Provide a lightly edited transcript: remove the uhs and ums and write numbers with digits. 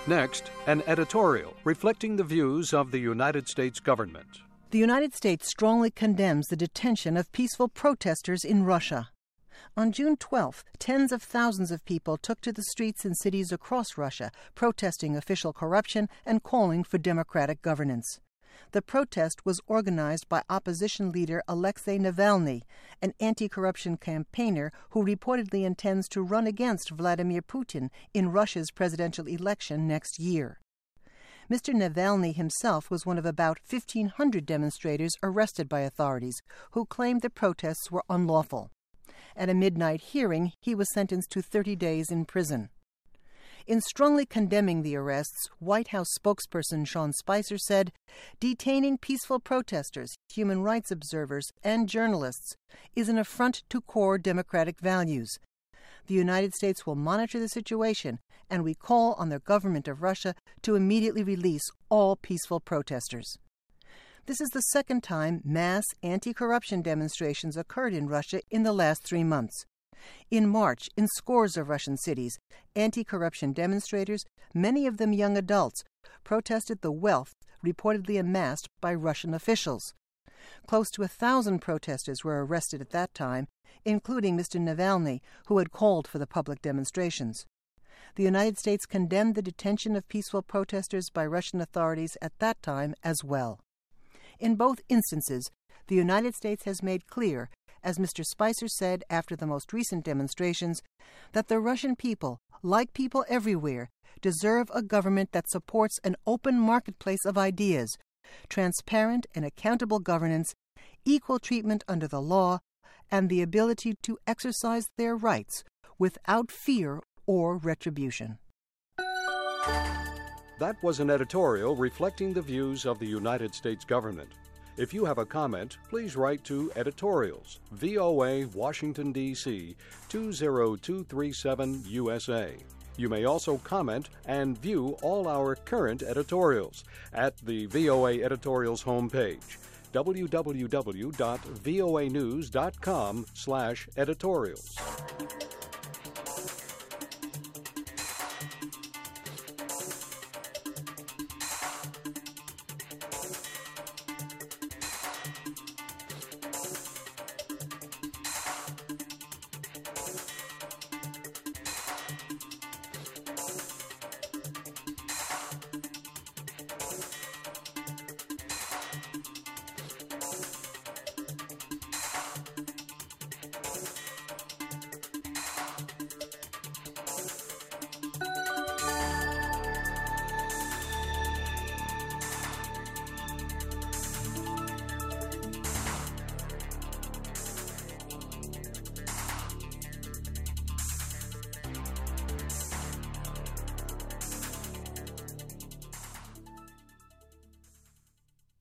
Next, an editorial reflecting the views of the United States government. The United States strongly condemns the detention of peaceful protesters in Russia. On June 12th, tens of thousands of people took to the streets in cities across Russia, protesting official corruption and calling for democratic governance. The protest was organized by opposition leader Alexei Navalny, an anti-corruption campaigner who reportedly intends to run against Vladimir Putin in Russia's presidential election next year. Mr. Navalny himself was one of about 1,500 demonstrators arrested by authorities who claimed the protests were unlawful. At a midnight hearing, he was sentenced to 30 days in prison. In strongly condemning the arrests, White House spokesperson Sean Spicer said, "Detaining peaceful protesters, human rights observers, and journalists is an affront to core democratic values. The United States will monitor the situation, and we call on the government of Russia to immediately release all peaceful protesters." This is the second time mass anti-corruption demonstrations occurred in Russia in the last 3 months. In March, in scores of Russian cities, anti-corruption demonstrators, many of them young adults, protested the wealth reportedly amassed by Russian officials. Close to 1,000 protesters were arrested at that time, including Mr. Navalny, who had called for the public demonstrations. The United States condemned the detention of peaceful protesters by Russian authorities at that time as well. In both instances, the United States has made clear, as Mr. Spicer said after the most recent demonstrations, that the Russian people, like people everywhere, deserve a government that supports an open marketplace of ideas, transparent and accountable governance, equal treatment under the law, and the ability to exercise their rights without fear or retribution. That was an editorial reflecting the views of the United States government. If you have a comment, please write to Editorials, VOA, Washington, D.C., 20237 USA. You may also comment and view all our current editorials at the VOA Editorials homepage, www.voanews.com/editorials.